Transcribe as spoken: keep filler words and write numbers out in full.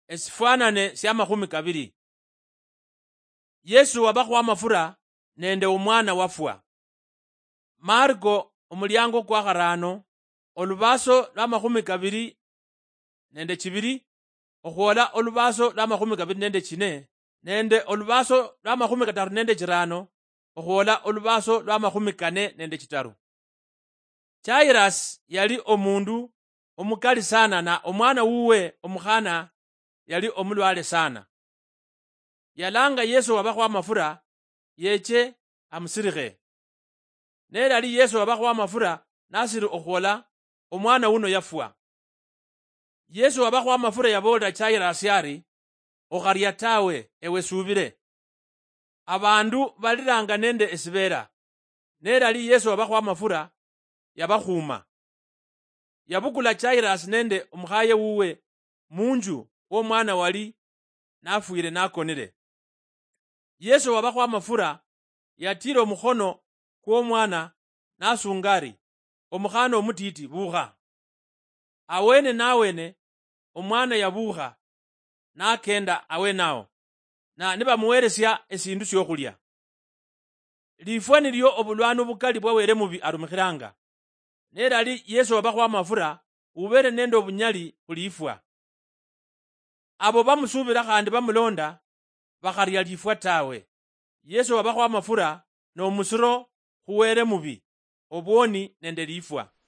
esifanane sya makhumi kabili. Yesu wabakhuwa amafura nende omwana wafwa. Marko omulyango kwa kharano olubaso lwa makhumi kabili nende chibili okhuola olubaso lwa makhumi kabili nende chine nende olubaso lwa makhumi kataru nende chirano okhuola olubaso lwa makhumi kane nende chitaru. Jairus yali omundu omukali sana na omwana wuwe omukhana yali omulwale sana. Yalanga Yesu wabakhuwa amafura yeche amusirikhe. Nelali Yesu wabakhuwa amafura nasiri okhuola omwana uno yafwa. Yesu wabakhuwa amafura yabola Jairus ari okharya tawe ewe subile. Abandu balilanga nende esibera. Nelali Yesu wabakhuwa amafura yabakhuma. Yabukula Jairus nende omukhaye wuwe munju w'omwana wali nafwire nakonile. Yesu wabakhuwa amafura yatira omukhono kw'omwana nasungari omukhana omutiti bukha. Awene nawene omwana yabukha nakenda awenawo na nibamuweresya esindu syokhulya. Lifwa nilyo obulwano bukali bwawere mubi arumikhilanga. Nelali Yesu wabakhuwa amafura ubere nende obunyali khulifwa. Abo bamusubila khandi bamulonda bakharya lifwa tawe. Yesu wabakhuwa amafura nomusiro khuwere mubi obwoni nende lifwa.